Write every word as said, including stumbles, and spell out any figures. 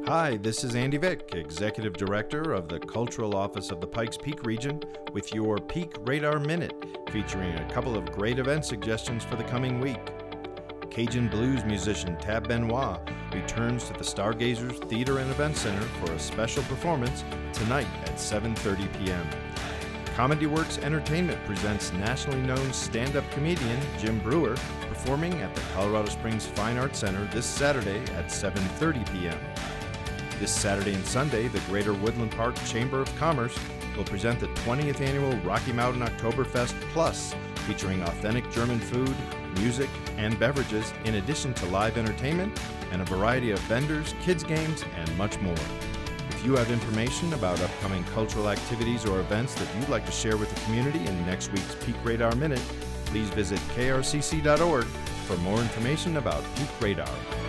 Hi, this is Andy Vick, Executive Director of the Cultural Office of the Pikes Peak region, with your Peak Radar Minute, featuring a couple of great event suggestions for the coming week. Cajun blues musician Tab Benoit returns to the Stargazers Theater and Event Center for a special performance tonight at seven thirty p.m. Comedy Works Entertainment presents nationally known stand-up comedian Jim Brewer performing at the Colorado Springs Fine Arts Center this Saturday at seven thirty p.m. This Saturday and Sunday, the Greater Woodland Park Chamber of Commerce will present the twentieth Annual Rocky Mountain Oktoberfest Plus, featuring authentic German food, music, and beverages, in addition to live entertainment and a variety of vendors, kids' games, and much more. If you have information about upcoming cultural activities or events that you'd like to share with the community in next week's Peak Radar Minute, please visit K R C C dot org for more information about Peak Radar.